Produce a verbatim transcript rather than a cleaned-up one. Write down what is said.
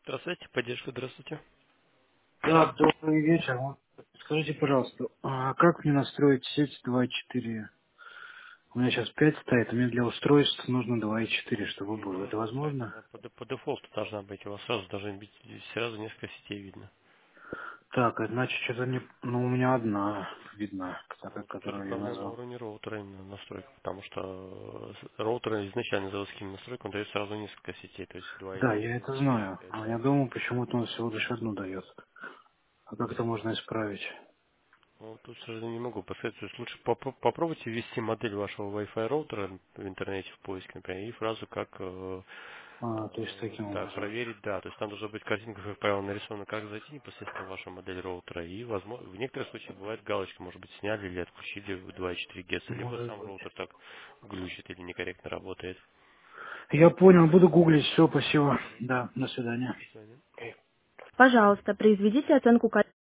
Здравствуйте, поддержка, здравствуйте. Да, добрый вечер. Вот скажите, пожалуйста, а как мне настроить сеть два и четыре? У меня сейчас пять стоит, а мне для устройств нужно два и четыре, чтобы Не, не было. Это нужно настраивать, возможно? она по, де- по дефолту должна быть. У вас сразу должны быть сразу несколько сетей видно. Так, а значит, что-то не... Ну, у меня одна видна, такая, Ну, тут уже которую я проблема на назвал. уровне роутера именно настройка, потому что э, с- роутер изначально заводскими настройками дает сразу несколько сетей, то есть два и Да, я четыре, это четыре и знаю. пять, А да. я думал, почему-то он всего лишь одну дает. А как это можно исправить? Ну, тут, к сожалению, не могу посоветовать. Лучше попро- попробуйте ввести модель вашего Wi-Fi роутера в интернете в поиске, например, и фразу как э, А, то есть э, таким да, образом. проверить, да. То есть там должна быть картинка, как правило, нарисована, как зайти непосредственно в вашу модель роутера. И, возможно, в некоторых случаях бывает галочка, может быть, сняли или отключили в два и четыре Гц, либо Может сам быть. роутер так глючит или некорректно работает. Я понял, буду гуглить. Все, спасибо. Мгм. Да, до свидания. До свидания. Окей. Пожалуйста, произведите оценку качества.